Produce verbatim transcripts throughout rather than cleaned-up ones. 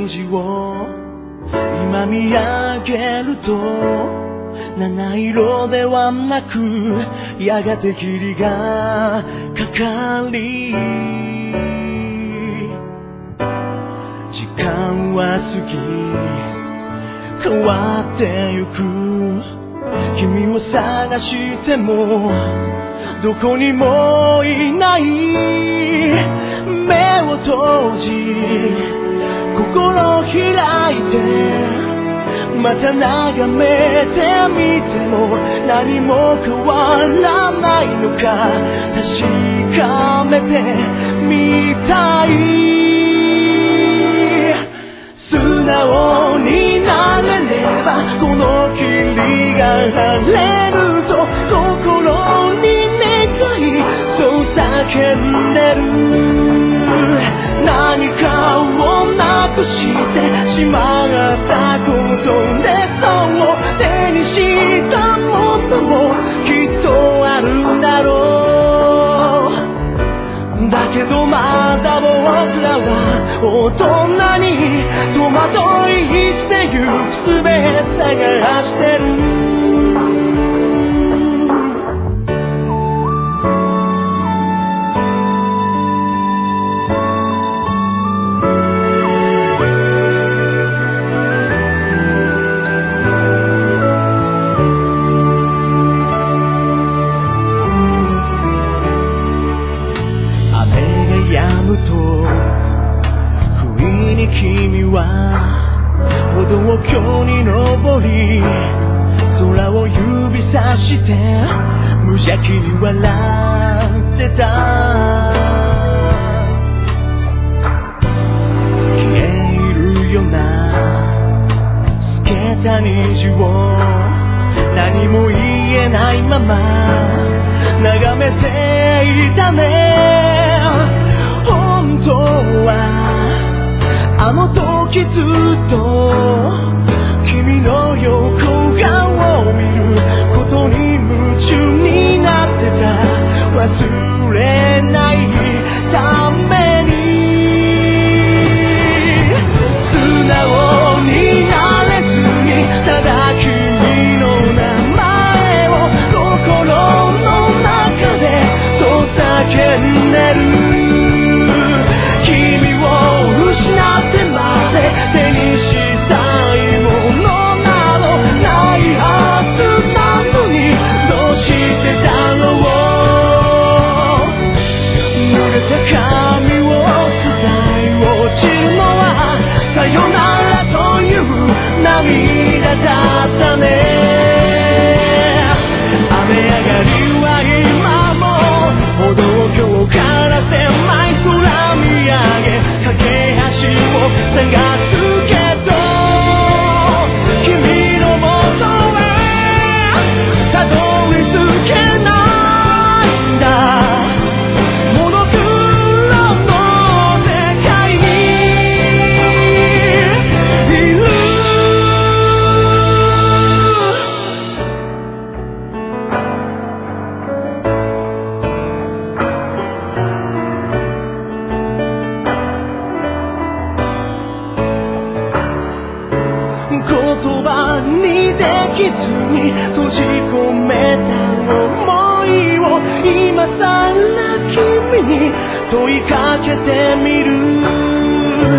虹を今見上げると七色ではなくやがて霧がかかり時間は過ぎ変わってゆく君を探してもどこにもいない目を閉じ心を開いてまた眺めてみても何も変わらないのか確かめてみたい素直になれればこの霧が晴れると心に願いそう叫んでる何かをなくしてしまったことでそう手にしたものもきっとあるんだろうだけどまだ僕らは大人に戸惑い生きてゆくすべ探してる君は歩道橋に登り空を指さして無邪気に笑ってた消えるような透けた虹を何も言えないまま眺めていたね本当はあの時ずっと君の横顔を見ることに夢中になってた忘れないために素直になれずにただ君の名前を心の中でそう叫んでる君を失ってまで手にしたいものなどないはずなのにどうしてだろう濡れた髪を伝い落ちるのはさよならという涙だったね雨上がりは今も歩道橋から狭い空見上げ架け橋を探すけど君のもとへたどり着けないんだモノクロの世界にいる言葉にできずに閉じ込めた想いを今さら君に問いかけてみる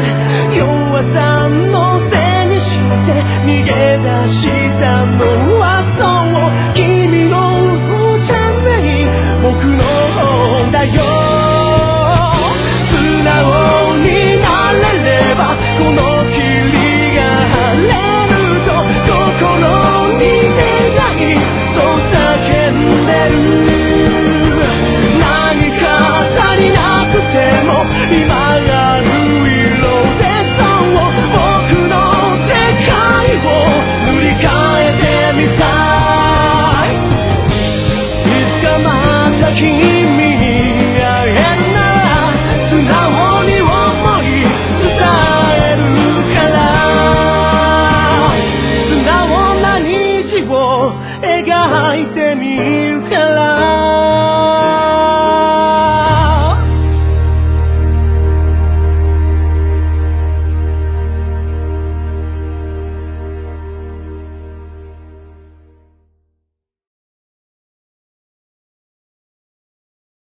弱さのせいにして逃げ出したのは